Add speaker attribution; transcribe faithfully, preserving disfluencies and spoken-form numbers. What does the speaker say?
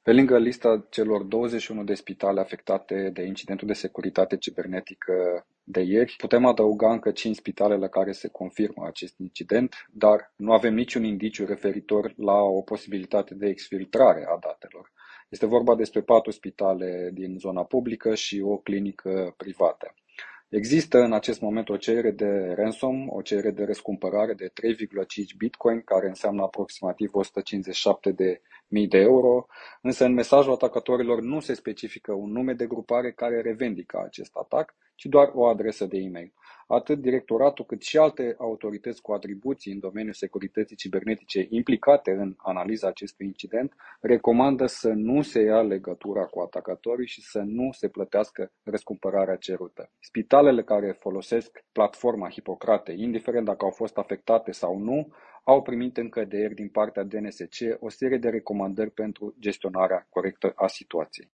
Speaker 1: Pe lângă lista celor douăzeci și unu de spitale afectate de incidentul de securitate cibernetică de ieri, putem adăuga încă cinci spitale la care se confirmă acest incident, dar nu avem niciun indiciu referitor la o posibilitate de exfiltrare a datelor. Este vorba despre patru spitale din zona publică și o clinică privată. Există în acest moment o cerere de ransom, o cerere de răscumpărare de trei virgulă cinci bitcoin, care înseamnă aproximativ o sută cincizeci și șapte de mii de euro, însă în mesajul atacatorilor nu se specifică un nume de grupare care revendică acest atac, ci doar o adresă de e-mail. Atât directoratul cât și alte autorități cu atribuții în domeniul securității cibernetice implicate în analiza acestui incident recomandă să nu se ia legătura cu atacatorii și să nu se plătească răscumpărarea cerută. Spitalele care folosesc platforma Hipocrate, indiferent dacă au fost afectate sau nu, au primit încă de ieri din partea D N S C o serie de recomandări pentru gestionarea corectă a situației.